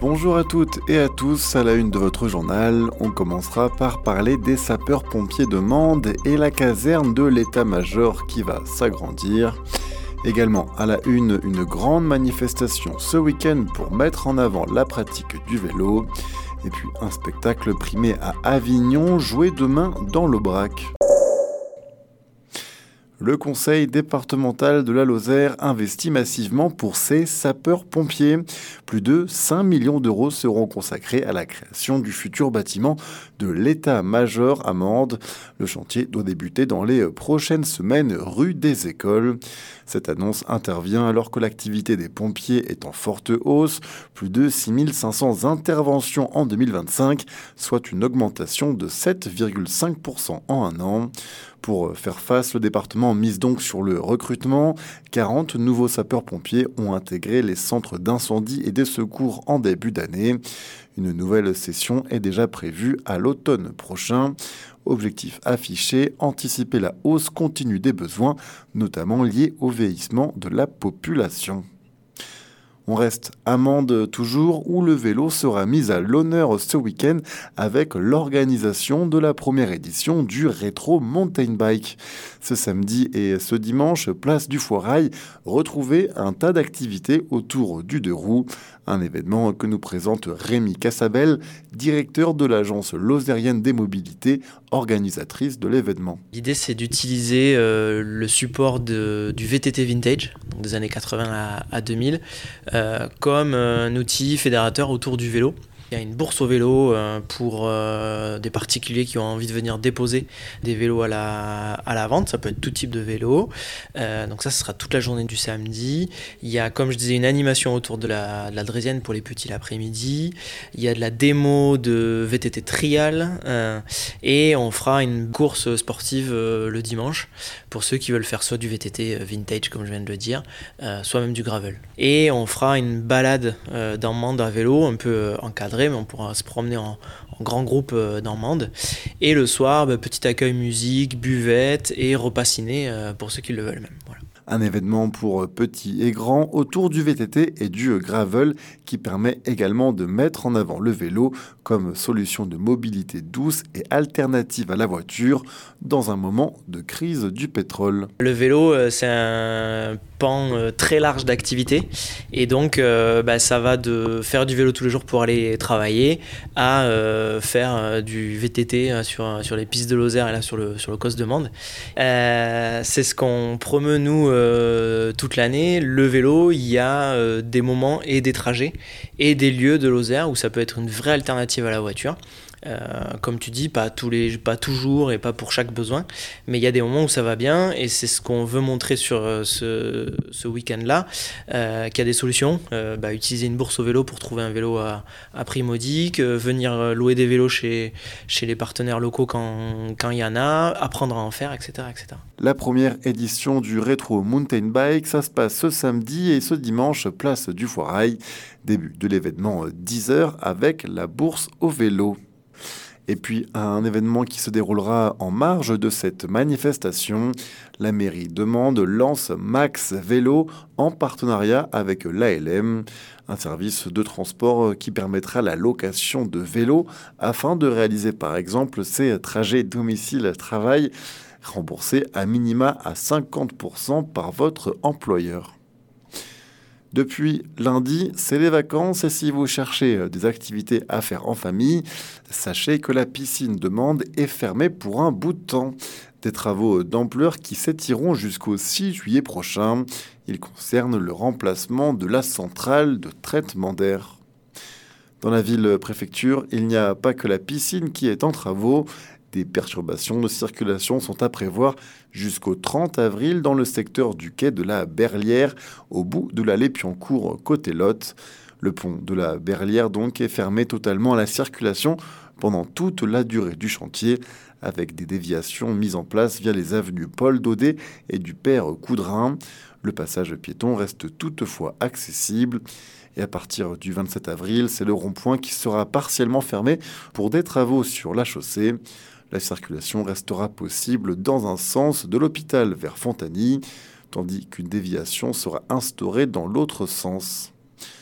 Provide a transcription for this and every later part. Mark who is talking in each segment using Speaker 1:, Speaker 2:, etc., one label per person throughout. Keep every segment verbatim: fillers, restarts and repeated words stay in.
Speaker 1: Bonjour à toutes et à tous, à la une de votre journal, on commencera par parler des sapeurs-pompiers de Mende et la caserne de l'état-major qui va s'agrandir. Également à la une, une grande manifestation ce week-end pour mettre en avant la pratique du vélo. Et puis un spectacle primé à Avignon, joué demain dans l'Aubrac. Le conseil départemental de la Lozère investit massivement pour ses sapeurs-pompiers. Plus de cinq millions d'euros seront consacrés à la création du futur bâtiment de l'état-major à Mende. Le chantier doit débuter dans les prochaines semaines rue des Écoles. Cette annonce intervient alors que l'activité des pompiers est en forte hausse. Plus de six mille cinq cents interventions en deux mille vingt-cinq, soit une augmentation de sept virgule cinq pour cent en un an. Pour faire face, le département mise donc sur le recrutement. quarante nouveaux sapeurs-pompiers ont intégré les centres d'incendie et des secours en début d'année. Une nouvelle session est déjà prévue à l'automne prochain. Objectif affiché, anticiper la hausse continue des besoins, notamment liés au vieillissement de la population. On reste à Mende toujours, où le vélo sera mis à l'honneur ce week-end avec l'organisation de la première édition du Rétro Mountain Bike. Ce samedi et ce dimanche, place du Foirail, retrouvez un tas d'activités autour du deux roues. Un événement que nous présente Rémi Cassabel, directeur de l'agence lozérienne des mobilités, organisatrice de l'événement.
Speaker 2: L'idée, c'est d'utiliser euh, le support de, du V T T vintage, donc des années quatre-vingts à, à deux mille, euh, comme un outil fédérateur autour du vélo. Il y a une bourse au vélo euh, pour euh, des particuliers qui ont envie de venir déposer des vélos à la, à la vente. Ça peut être tout type de vélo. Euh, donc ça, ce sera toute la journée du samedi. Il y a, comme je disais, une animation autour de la, de la draisienne pour les petits l'après-midi. Il y a de la démo de V T T trial. Euh, et on fera une course sportive euh, le dimanche pour ceux qui veulent faire soit du V T T vintage, comme je viens de le dire, euh, soit même du gravel. Et on fera une balade euh, dans Mende à vélo, un peu euh, encadrée, mais on pourra se promener en, en grand groupe euh, dans Mende. Et le soir, bah, petit accueil musique, buvette et repas ciné euh, pour ceux qui le veulent même. Voilà.
Speaker 1: Un événement pour petits et grands autour du V T T et du gravel qui permet également de mettre en avant le vélo comme solution de mobilité douce et alternative à la voiture dans un moment de crise du pétrole.
Speaker 2: Le vélo, euh, c'est un pan euh, très large d'activités et donc euh, bah, ça va de faire du vélo tous les jours pour aller travailler à euh, faire euh, du V T T euh, sur, sur les pistes de Lozère et là sur le, sur le Causse de Mende. Euh, c'est ce qu'on promeut nous euh, toute l'année. Le vélo, il y a euh, des moments et des trajets et des lieux de Lozère où ça peut être une vraie alternative à la voiture. Euh, comme tu dis, pas, tous les, pas toujours et pas pour chaque besoin, mais il y a des moments où ça va bien et c'est ce qu'on veut montrer sur euh, ce, ce week-end-là, euh, qu'il y a des solutions. Euh, bah, utiliser une bourse au vélo pour trouver un vélo à, à prix modique, euh, venir louer des vélos chez, chez les partenaires locaux quand, quand il y en a, apprendre à en faire, et cetera, et cetera.
Speaker 1: La première édition du Rétro Mountain Bike, ça se passe ce samedi et ce dimanche, place du Foirail. Début de l'événement dix heures avec la bourse au vélo. Et puis, un événement qui se déroulera en marge de cette manifestation. La mairie de Mende lance Max Vélo en partenariat avec l'A L M, un service de transport qui permettra la location de vélos afin de réaliser par exemple ces trajets domicile-travail remboursés à minima à cinquante pour cent par votre employeur. Depuis lundi, c'est les vacances et si vous cherchez des activités à faire en famille, sachez que la piscine de Mende est fermée pour un bout de temps. Des travaux d'ampleur qui s'étireront jusqu'au six juillet prochain. Ils concernent le remplacement de la centrale de traitement d'air. Dans la ville-préfecture, il n'y a pas que la piscine qui est en travaux. Des perturbations de circulation sont à prévoir jusqu'au trente avril dans le secteur du quai de la Berlière, au bout de l'allée Piancourt côté Lot. Le pont de la Berlière donc est fermé totalement à la circulation pendant toute la durée du chantier, avec des déviations mises en place via les avenues Paul Daudet et du Père Coudrin. Le passage piéton reste toutefois accessible. Et à partir du vingt-sept avril, c'est le rond-point qui sera partiellement fermé pour des travaux sur la chaussée. La circulation restera possible dans un sens de l'hôpital vers Fontagny, tandis qu'une déviation sera instaurée dans l'autre sens.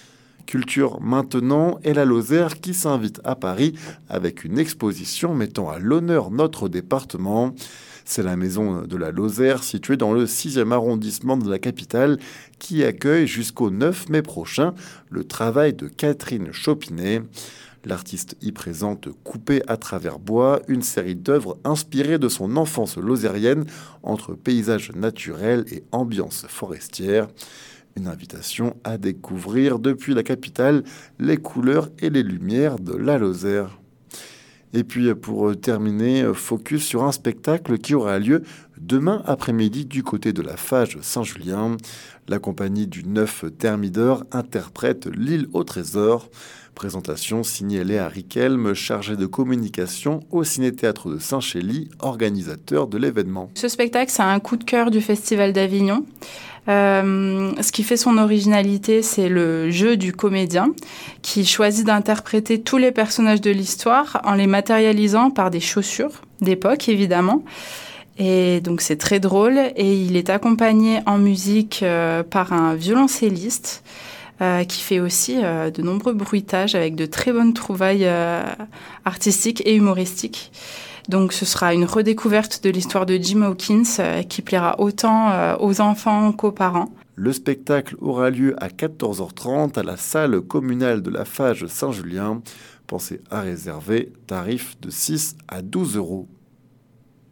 Speaker 1: Culture maintenant et la Lozère qui s'invite à Paris avec une exposition mettant à l'honneur notre département. C'est la maison de la Lozère située dans le sixième arrondissement de la capitale qui accueille jusqu'au neuf mai prochain le travail de Catherine Chopinet. L'artiste y présente Coupé à travers bois, une série d'œuvres inspirées de son enfance lozérienne entre paysages naturels et ambiance forestière. Une invitation à découvrir depuis la capitale les couleurs et les lumières de la Lozère. Et puis pour terminer, focus sur un spectacle qui aura lieu demain après-midi du côté de la Fage Saint-Julien. La compagnie du Neuf Thermidor interprète L'île au trésor. Présentation signée Léa Riquelme, chargée de communication au Ciné-Théâtre de Saint-Chély, organisateur de l'événement.
Speaker 3: Ce spectacle, c'est un coup de cœur du Festival d'Avignon. Euh, ce qui fait son originalité, c'est le jeu du comédien qui choisit d'interpréter tous les personnages de l'histoire en les matérialisant par des chaussures d'époque, évidemment. Et donc c'est très drôle et il est accompagné en musique euh, par un violoncelliste euh, qui fait aussi euh, de nombreux bruitages avec de très bonnes trouvailles euh, artistiques et humoristiques. Donc ce sera une redécouverte de l'histoire de Jim Hawkins euh, qui plaira autant euh, aux enfants qu'aux parents.
Speaker 1: Le spectacle aura lieu à quatorze heures trente à la salle communale de la Fage Saint-Julien. Pensez à réserver, tarif de six à douze euros.